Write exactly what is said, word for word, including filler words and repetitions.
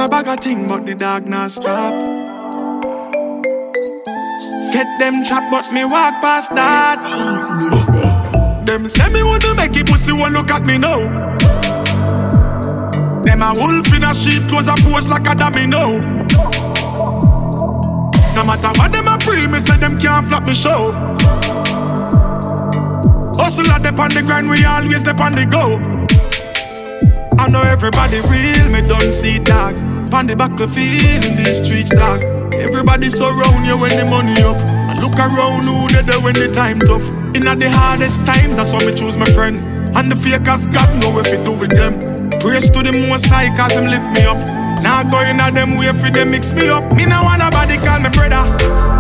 a bag of thing, but the dog not stop. Set them trap, but me walk past that. Them say me want to make it pussy, won't look at me now. Them a wolf in a sheep clothes and pose like a domino. No matter what them a pre, me say them can't flop me show. Hustle at the on the grind, we always step on the go. I know everybody real, me don't see dog. On the battlefield in these streets, dog. Everybody surround you when the money up. I look around who they there when the time tough. In the hardest times, that's why me choose my friend. And the fakers got know if it do with them. Praise to the most high, cause them lift me up. Now going at them way for them mix me up. Me no want nobody call me brother.